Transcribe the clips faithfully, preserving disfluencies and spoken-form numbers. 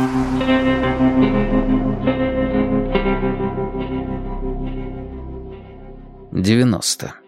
девяносто.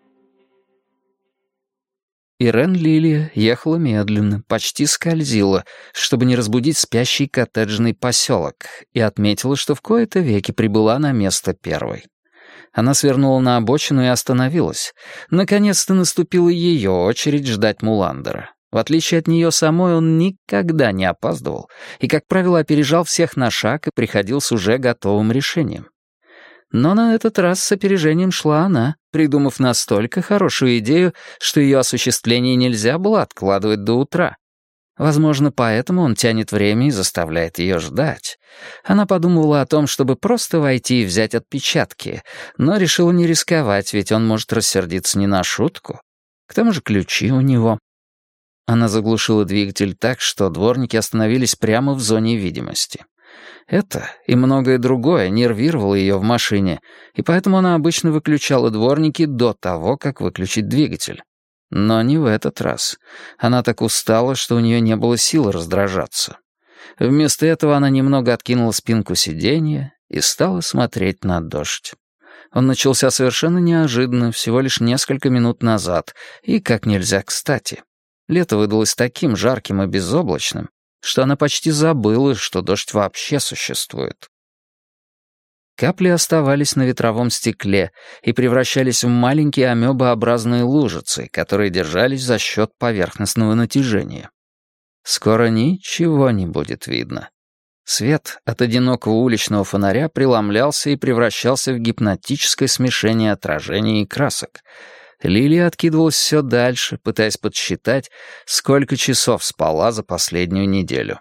Ирен Лилия ехала медленно, почти скользила, чтобы не разбудить спящий коттеджный поселок, и отметила, что в кои-то веки прибыла на место первой. Она свернула на обочину и остановилась. Наконец-то наступила ее очередь ждать Муландера. В отличие от нее самой, он никогда не опаздывал и, как правило, опережал всех на шаг и приходил с уже готовым решением. Но на этот раз с опережением шла она, придумав настолько хорошую идею, что ее осуществление нельзя было откладывать до утра. Возможно, поэтому он тянет время и заставляет ее ждать. Она подумывала о том, чтобы просто войти и взять отпечатки, но решила не рисковать, ведь он может рассердиться не на шутку. К тому же ключи у него. Она заглушила двигатель так, что дворники остановились прямо в зоне видимости. Это и многое другое нервировало ее в машине, и поэтому она обычно выключала дворники до того, как выключить двигатель. Но не в этот раз. Она так устала, что у нее не было сил раздражаться. Вместо этого она немного откинула спинку сиденья и стала смотреть на дождь. Он начался совершенно неожиданно, всего лишь несколько минут назад, и как нельзя кстати. Лето выдалось таким жарким и безоблачным, что она почти забыла, что дождь вообще существует. Капли оставались на ветровом стекле и превращались в маленькие амебообразные лужицы, которые держались за счет поверхностного натяжения. Скоро ничего не будет видно. Свет от одинокого уличного фонаря преломлялся и превращался в гипнотическое смешение отражений и красок. Лилия откидывалась все дальше, пытаясь подсчитать, сколько часов спала за последнюю неделю.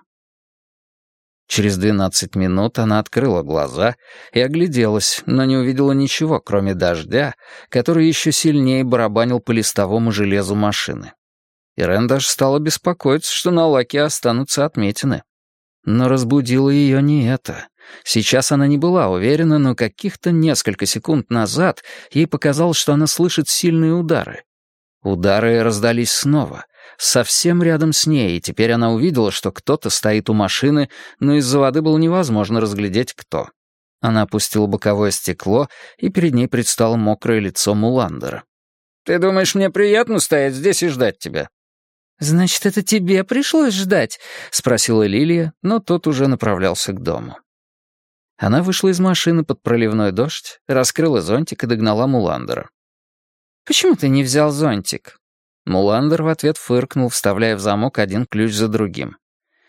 Через двенадцать минут она открыла глаза и огляделась, но не увидела ничего, кроме дождя, который еще сильнее барабанил по листовому железу машины. Ирен даже стала беспокоиться, что на лаке останутся отметины. Но разбудило ее не это. Сейчас она не была уверена, но каких-то несколько секунд назад ей показалось, что она слышит сильные удары. Удары раздались снова, совсем рядом с ней, и теперь она увидела, что кто-то стоит у машины, но из-за воды было невозможно разглядеть, кто. Она опустила боковое стекло, и перед ней предстало мокрое лицо Муландера. «Ты думаешь, мне приятно стоять здесь и ждать тебя?» «Значит, это тебе пришлось ждать?» — спросила Лилия, но тот уже направлялся к дому. Она вышла из машины под проливной дождь, раскрыла зонтик и догнала Муландера. «Почему ты не взял зонтик?» Муландер в ответ фыркнул, вставляя в замок один ключ за другим.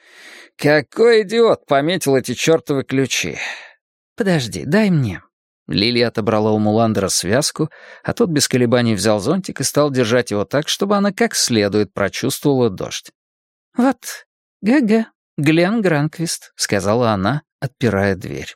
«Какой идиот пометил эти чертовы ключи!» «Подожди, дай мне». Лилия отобрала у Муландера связку, а тот без колебаний взял зонтик и стал держать его так, чтобы она как следует прочувствовала дождь. «Вот, га-га, Глен Гранквист», — сказала она, отпирая дверь.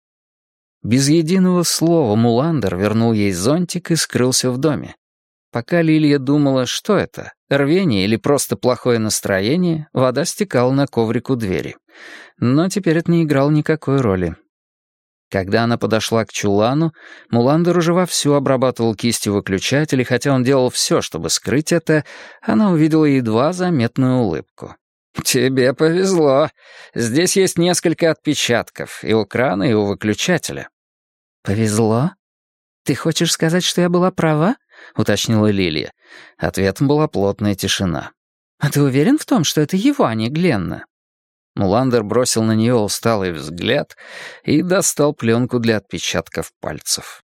Без единого слова Муландер вернул ей зонтик и скрылся в доме. Пока Лилия думала, что это, рвение или просто плохое настроение, вода стекала на коврик у двери. Но теперь это не играло никакой роли. Когда она подошла к чулану, Муландер уже вовсю обрабатывал кистью выключатель, и хотя он делал все, чтобы скрыть это, она увидела едва заметную улыбку. «Тебе повезло. Здесь есть несколько отпечатков, и у крана, и у выключателя». «Повезло? Ты хочешь сказать, что я была права?» — уточнила Лилия. Ответом была плотная тишина. «А ты уверен в том, что это его, а не Гленна?» Муландер бросил на нее усталый взгляд и достал пленку для отпечатков пальцев.